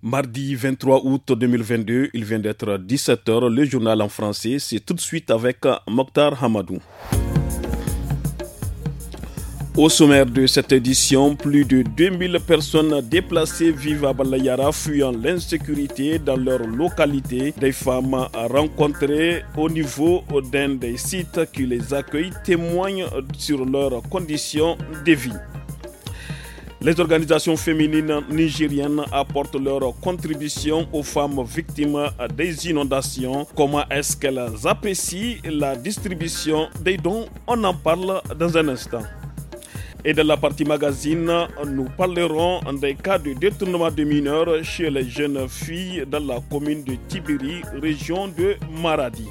Mardi 23 août 2022, il vient d'être 17h, le journal en français, c'est tout de suite avec Mokhtar Hamadou. Au sommaire de cette édition, plus de 2000 personnes déplacées vivent à Balayara fuyant l'insécurité dans leur localité. Des femmes rencontrées au niveau d'un des sites qui les accueillent témoignent sur leurs conditions de vie. Les organisations féminines nigériennes apportent leur contribution aux femmes victimes des inondations. Comment est-ce qu'elles apprécient la distribution des dons? On en parle dans un instant. Et dans la partie magazine, nous parlerons des cas de détournement de mineurs chez les jeunes filles dans la commune de Tibiri, région de Maradi.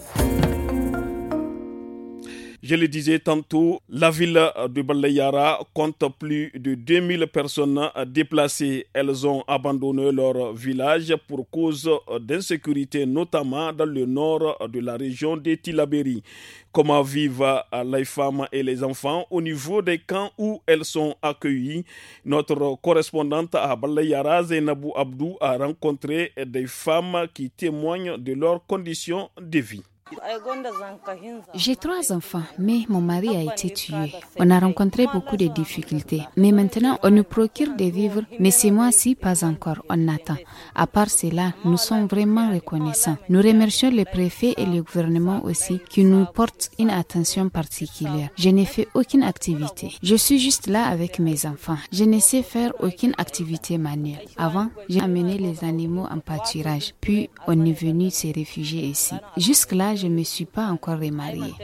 Je le disais tantôt, la ville de Balayara compte plus de 2000 personnes déplacées. Elles ont abandonné leur village pour cause d'insécurité, notamment dans le nord de la région de Tillabéri. Comment vivent les femmes et les enfants au niveau des camps où elles sont accueillies? Notre correspondante à Balayara, Zainabou Abdou, a rencontré des femmes qui témoignent de leurs conditions de vie. J'ai 3 enfants, mais mon mari a été tué. On a rencontré beaucoup de difficultés. Mais maintenant, on nous procure des vivres, mais ces mois-ci, pas encore. On attend. À part cela, nous sommes vraiment reconnaissants. Nous remercions le préfet et le gouvernement aussi qui nous portent une attention particulière. Je n'ai fait aucune activité. Je suis juste là avec mes enfants. Je ne sais faire aucune activité manuelle. Avant, j'ai amené les animaux en pâturage. Puis, on est venu se réfugier ici. Jusque-là, je ne me suis pas encore remariée.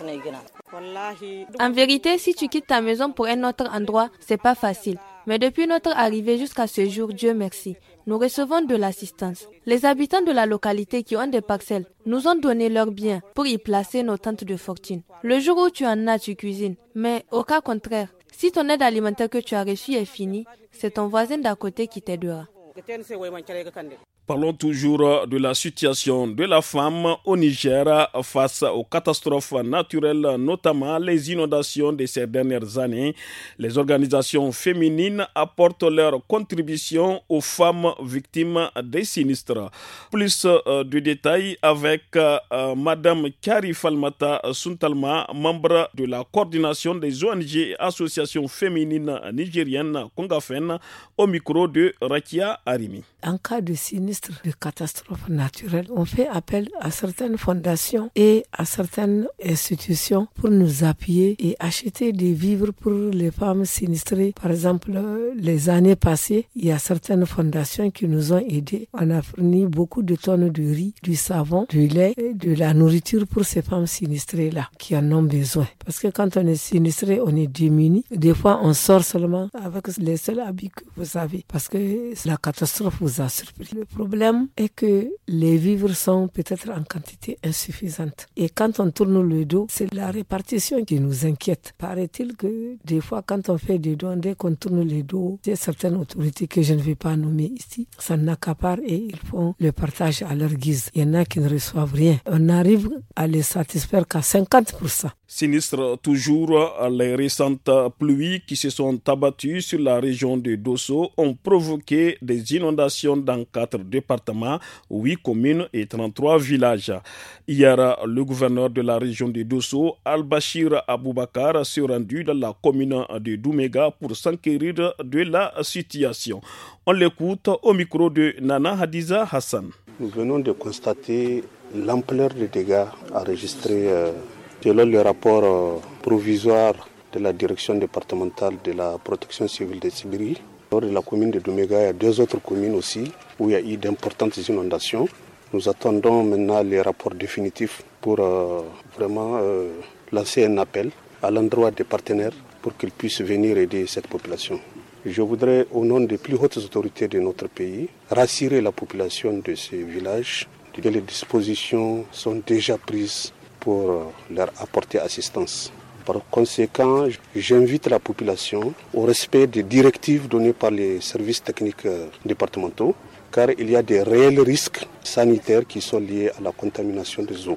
En vérité, si tu quittes ta maison pour un autre endroit, c'est pas facile. Mais depuis notre arrivée jusqu'à ce jour, Dieu merci, nous recevons de l'assistance. Les habitants de la localité qui ont des parcelles nous ont donné leurs biens pour y placer nos tentes de fortune. Le jour où tu en as, tu cuisines. Mais au cas contraire, si ton aide alimentaire que tu as reçue est finie, c'est ton voisin d'à côté qui t'aidera. Parlons toujours de la situation de la femme au Niger face aux catastrophes naturelles, notamment les inondations de ces dernières années. Les organisations féminines apportent leur contribution aux femmes victimes des sinistres. Plus de détails avec Madame Kari Falmata Suntalma, membre de la coordination des ONG et associations féminines nigériennes Kongafen, au micro de Rakia Arimi. En cas de sinistre, de catastrophe naturelle, on fait appel à certaines fondations et à certaines institutions pour nous appuyer et acheter des vivres pour les femmes sinistrées. Par exemple, les années passées, il y a certaines fondations qui nous ont aidés. On a fourni beaucoup de tonnes de riz, du savon, du lait et de la nourriture pour ces femmes sinistrées-là qui en ont besoin. Parce que quand on est sinistré, on est démuni. Des fois, on sort seulement avec les seuls habits que vous avez parce que la catastrophe vous a surpris. Le problème est que les vivres sont peut-être en quantité insuffisante. Et quand on tourne le dos, c'est la répartition qui nous inquiète. Paraît-il que des fois, quand on fait des dons, dès qu'on tourne le dos, il y a certaines autorités que je ne vais pas nommer ici, s'en accaparent et ils font le partage à leur guise. Il y en a qui ne reçoivent rien. On arrive à les satisfaire qu'à 50%. Sinistre toujours, les récentes pluies qui se sont abattues sur la région de Dosso ont provoqué des inondations dans 4 départements, 8 communes et 33 villages. Hier, le gouverneur de la région de Dosso, Al-Bashir Aboubakar, s'est rendu dans la commune de Doumega pour s'enquérir de la situation. On l'écoute au micro de Nana Hadiza Hassan. Nous venons de constater l'ampleur des dégâts enregistrés selon le rapport provisoire de la direction départementale de la protection civile de Tibiri. Lors de la commune de Doumega, il y a 2 autres communes aussi où il y a eu d'importantes inondations. Nous attendons maintenant les rapports définitifs pour vraiment lancer un appel à l'endroit des partenaires pour qu'ils puissent venir aider cette population. Je voudrais, au nom des plus hautes autorités de notre pays, rassurer la population de ces villages que les dispositions sont déjà prises pour leur apporter assistance. Par conséquent, j'invite la population au respect des directives données par les services techniques départementaux, car il y a des réels risques sanitaires qui sont liés à la contamination des eaux.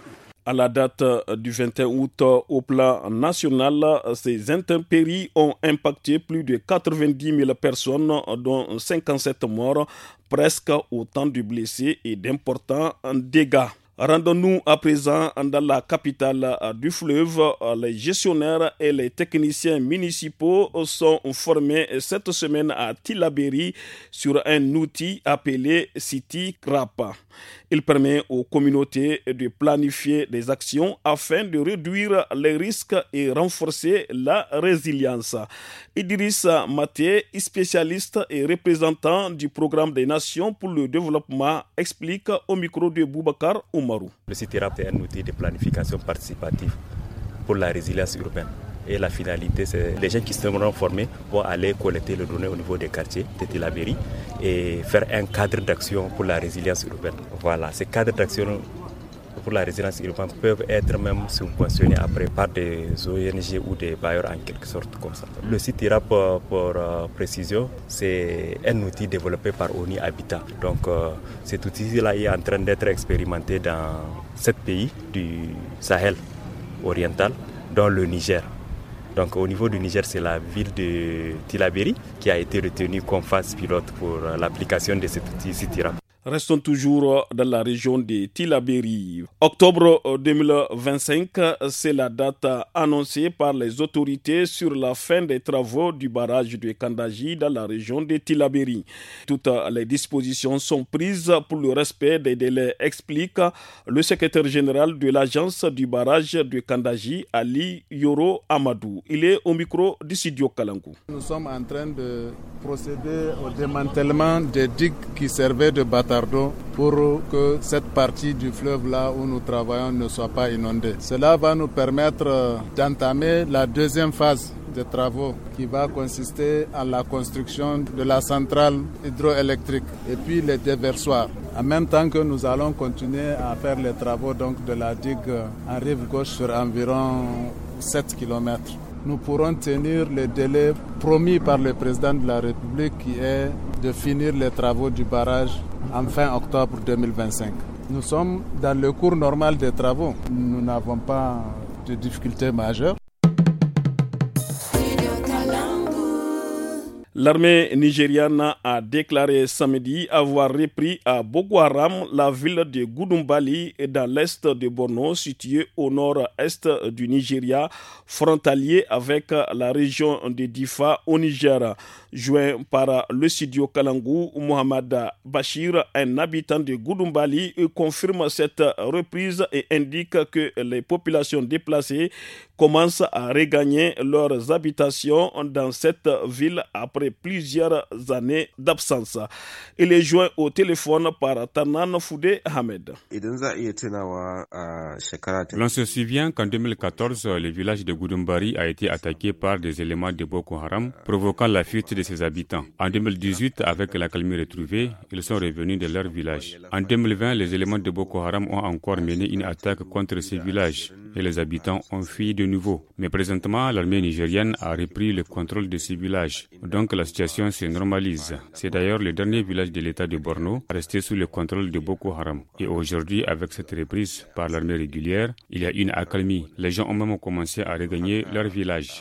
À la date du 21 août, au plan national, ces intempéries ont impacté plus de 90 000 personnes, dont 57 morts, presque autant de blessés et d'importants dégâts. Rendons-nous à présent dans la capitale du fleuve. Les gestionnaires et les techniciens municipaux sont formés cette semaine à Tillabéri sur un outil appelé City Crap. Il permet aux communautés de planifier des actions afin de réduire les risques et renforcer la résilience. Idriss Maté, spécialiste et représentant du programme des Nations pour le développement, explique au micro de Boubacar Oumarou. Le CITIRAP est un outil de planification participative pour la résilience urbaine. Et la finalité, c'est les gens qui seront formés vont aller collecter les données au niveau des quartiers de Tillabéri et faire un cadre d'action pour la résilience urbaine. Voilà, ces cadres d'action pour la résilience urbaine peuvent être même subventionnés après par des ONG ou des bailleurs en quelque sorte comme ça. Le CITIRAP, pour précision, c'est un outil développé par ONU Habitat. Donc cet outil-là est en train d'être expérimenté dans 7 pays du Sahel oriental, dont le Niger. Donc au niveau du Niger, c'est la ville de Tillabéri qui a été retenue comme phase pilote pour l'application de cet outil CITIRAP. Restons toujours dans la région de Tillabéri. Octobre 2025, c'est la date annoncée par les autorités sur la fin des travaux du barrage de Kandaji dans la région de Tillabéri. Toutes les dispositions sont prises pour le respect des délais, explique le secrétaire général de l'agence du barrage de Kandaji, Ali Yoro Amadou. Il est au micro du studio Kalangou. Nous sommes en train de procéder au démantèlement des digues qui servaient de bâtard pour que cette partie du fleuve-là où nous travaillons ne soit pas inondée. Cela va nous permettre d'entamer la deuxième phase des travaux qui va consister à la construction de la centrale hydroélectrique et puis les déversoirs. En même temps que nous allons continuer à faire les travaux donc, de la digue en rive gauche sur environ 7 km. Nous pourrons tenir les délais promis par le président de la République qui est de finir les travaux du barrage en fin octobre 2025. Nous sommes dans le cours normal des travaux. Nous n'avons pas de difficultés majeures. L'armée nigériane a déclaré samedi avoir repris à Boko Haram la ville de Goudumbali dans l'est de Borno, située au nord-est du Nigeria, frontalier avec la région de Difa au Niger. Joint par le studio Kalangou, Mohamed Bachir, un habitant de Goudumbali, confirme cette reprise et indique que les populations déplacées commencent à regagner leurs habitations dans cette ville après plusieurs années d'absence. Il est joint au téléphone par Tanan Foudé Ahmed. L'on se souvient qu'en 2014, le village de Goudumbari a été attaqué par des éléments de Boko Haram, provoquant la fuite de ses habitants. En 2018, avec la calmie retrouvée, ils sont revenus de leur village. En 2020, les éléments de Boko Haram ont encore mené une attaque contre ces villages et les habitants ont fui de nouveau. Mais présentement, l'armée nigérienne a repris le contrôle de ces villages. Donc la situation se normalise. C'est d'ailleurs le dernier village de l'état de Borno resté sous le contrôle de Boko Haram. Et aujourd'hui, avec cette reprise par l'armée régulière, il y a une accalmie. Les gens ont même commencé à regagner leur village.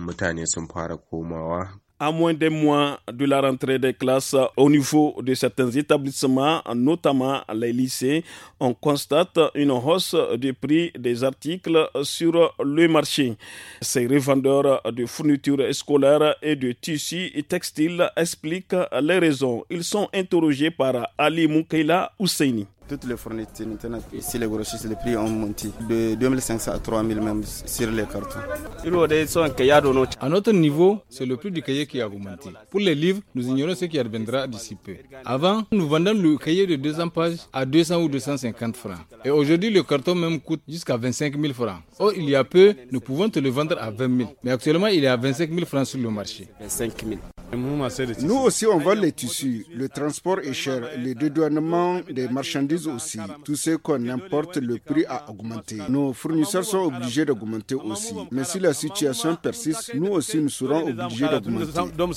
À moins d'un mois de la rentrée des classes au niveau de certains établissements, notamment les lycées, on constate une hausse du prix des articles sur le marché. Ces revendeurs de fournitures scolaires et de tissus et textiles expliquent les raisons. Ils sont interrogés par Ali Moukaila Ousseini. Toutes les fournitures, maintenant, ici les grossistes, les prix ont monté de 2500 à 3000 même sur les cartons. À notre niveau, c'est le prix du cahier qui a augmenté. Pour les livres, nous ignorons ce qui adviendra d'ici peu. Avant, nous vendions le cahier de 200 pages à 200 ou 250 francs. Et aujourd'hui, le carton même coûte jusqu'à 25 000 francs. Or, il y a peu, nous pouvons te le vendre à 20 000. Mais actuellement, il est à 25 000 francs sur le marché. 25 000. Nous aussi, on vend les tissus. Le transport est cher. Le dédouanement des marchandises aussi. Tout ce qu'on importe, le prix a augmenté. Nos fournisseurs sont obligés d'augmenter aussi. Mais si la situation persiste, nous aussi, nous serons obligés d'augmenter.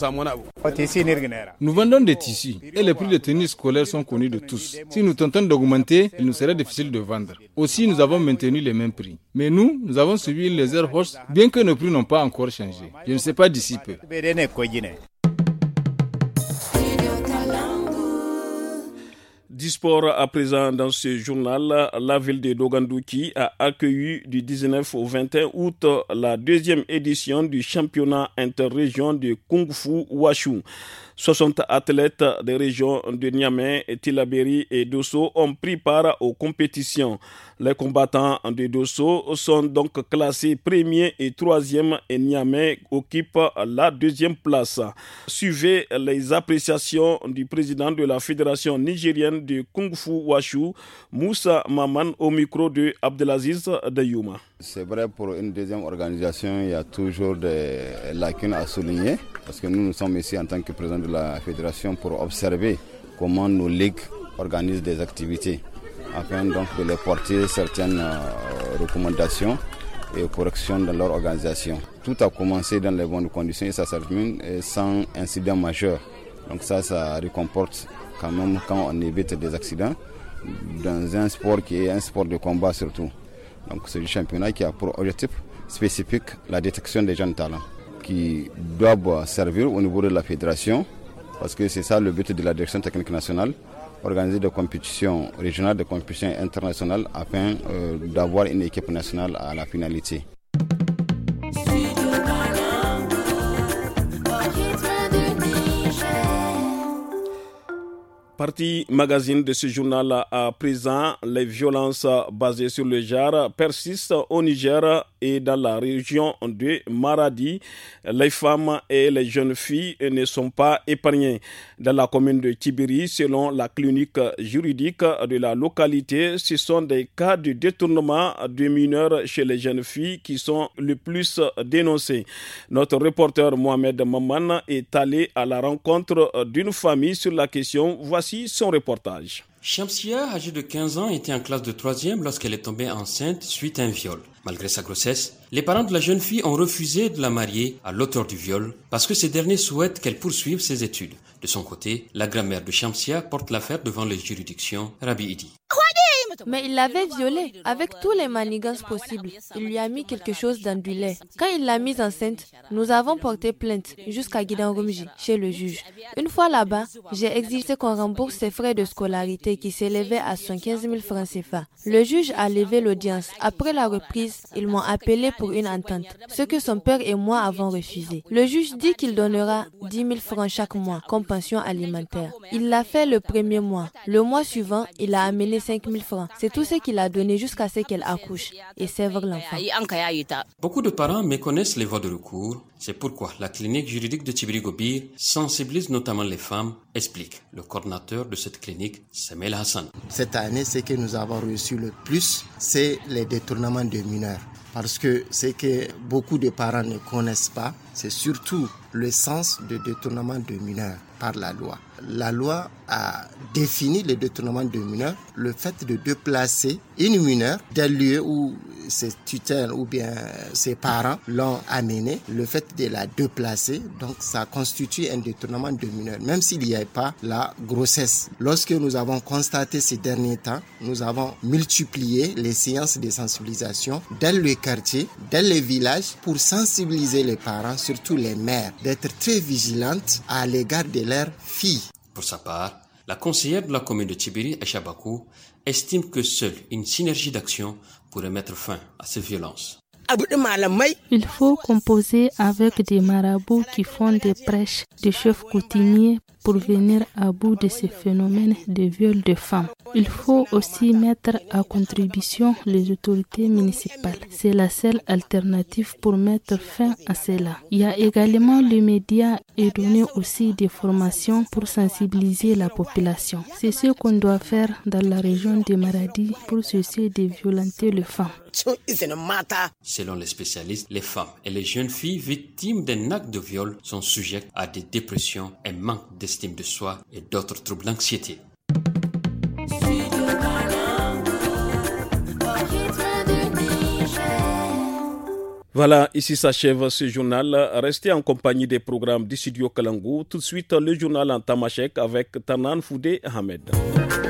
Nous vendons des tissus et les prix de tenues scolaires sont connus de tous. Si nous tentons d'augmenter, il nous serait difficile de vendre. Aussi, nous avons maintenu les mêmes prix. Mais nous avons suivi les air hausses, bien que nos prix n'ont pas encore changé. Je ne sais pas d'ici peu. Du sport à présent dans ce journal, la ville de Dogandouki a accueilli du 19 au 21 août la deuxième édition du championnat interrégion de Kung Fu Washu. 60 athlètes des régions de Niamey, Tillabéri et Dosso ont pris part aux compétitions. Les combattants de Dosso sont donc classés premier et troisième et Niamey occupe la deuxième place. Suivez les appréciations du président de la Fédération nigérienne de Kung Fu Washu, Moussa Maman, au micro de Abdelaziz Dayouma. C'est vrai, pour une deuxième organisation, il y a toujours des lacunes à souligner, parce que nous sommes ici en tant que président de la fédération pour observer comment nos ligues organisent des activités, afin donc de les porter certaines recommandations et corrections dans leur organisation. Tout a commencé dans les bonnes conditions et ça se termine sans incident majeur. Donc ça récomporte quand même quand on évite des accidents dans un sport qui est un sport de combat surtout. Donc c'est du championnat qui a pour objectif spécifique la détection des jeunes talents qui doivent servir au niveau de la fédération, parce que c'est ça le but de la direction technique nationale, organiser des compétitions régionales, des compétitions internationales afin d'avoir une équipe nationale à la finalité. Partie magazine de ce journal à présent, les violences basées sur le genre persistent au Niger et dans la région de Maradi. Les femmes et les jeunes filles ne sont pas épargnées. Dans la commune de Tibiri, selon la clinique juridique de la localité, ce sont des cas de détournement de mineurs chez les jeunes filles qui sont le plus dénoncés. Notre reporter Mohamed Maman est allé à la rencontre d'une famille sur la question. Voici son reportage. Shamsia, âgée de 15 ans, était en classe de 3e lorsqu'elle est tombée enceinte suite à un viol. Malgré sa grossesse, les parents de la jeune fille ont refusé de la marier à l'auteur du viol parce que ces derniers souhaitent qu'elle poursuive ses études. De son côté, la grand-mère de Shamsia porte l'affaire devant les juridictions Rabi Idi. Mais il l'avait violée avec tous les manigances possibles. Il lui a mis quelque chose dans du lait. Quand il l'a mise enceinte, nous avons porté plainte jusqu'à Guidan-Rumji, chez le juge. Une fois là-bas, j'ai exigé qu'on rembourse ses frais de scolarité qui s'élevaient à 115 000 francs CFA. Le juge a levé l'audience. Après la reprise, ils m'ont appelé pour une entente, ce que son père et moi avons refusé. Le juge dit qu'il donnera 10 000 francs chaque mois comme pension alimentaire. Il l'a fait le premier mois. Le mois suivant, il a amené 5 000 francs. C'est tout ce qu'il a donné jusqu'à ce qu'elle accouche et sèvre l'enfant. Beaucoup de parents méconnaissent les voies de recours. C'est pourquoi la clinique juridique de Tibiri-Gobir sensibilise notamment les femmes, explique le coordinateur de cette clinique, Semel Hassan. Cette année, ce que nous avons reçu le plus, c'est les détournements de mineurs. Parce que ce que beaucoup de parents ne connaissent pas, c'est surtout le sens de détournement de mineurs par la loi. La loi a défini le détournement de mineurs, le fait de déplacer une mineure d'un lieu où ses tutelles ou bien ses parents l'ont amenée, le fait de la déplacer, donc ça constitue un détournement de mineurs, même s'il n'y a pas la grossesse. Lorsque nous avons constaté ces derniers temps, nous avons multiplié les séances de sensibilisation dans le quartier, dans les villages, pour sensibiliser les parents, surtout les mères, d'être très vigilantes à l'égard de leurs filles. Pour sa part, la conseillère de la commune de Tibiri, Aïcha Bakou, estime que seule une synergie d'action pourrait mettre fin à ces violences. Il faut composer avec des marabouts qui font des prêches, des chefs coutumiers pour venir à bout de ces phénomènes de viol de femmes. Il faut aussi mettre à contribution les autorités municipales. C'est la seule alternative pour mettre fin à cela. Il y a également les médias et donner aussi des formations pour sensibiliser la population. C'est ce qu'on doit faire dans la région de Maradi pour cesser de violenter les femmes. Selon les spécialistes, les femmes et les jeunes filles victimes d'un acte de viol sont sujettes à des dépressions, un manque d'estime de soi et d'autres troubles d'anxiété. Voilà, ici s'achève ce journal. Restez en compagnie des programmes du studio Kalangu. Tout de suite, le journal en tamashek avec Tanan Foudé Ahmed.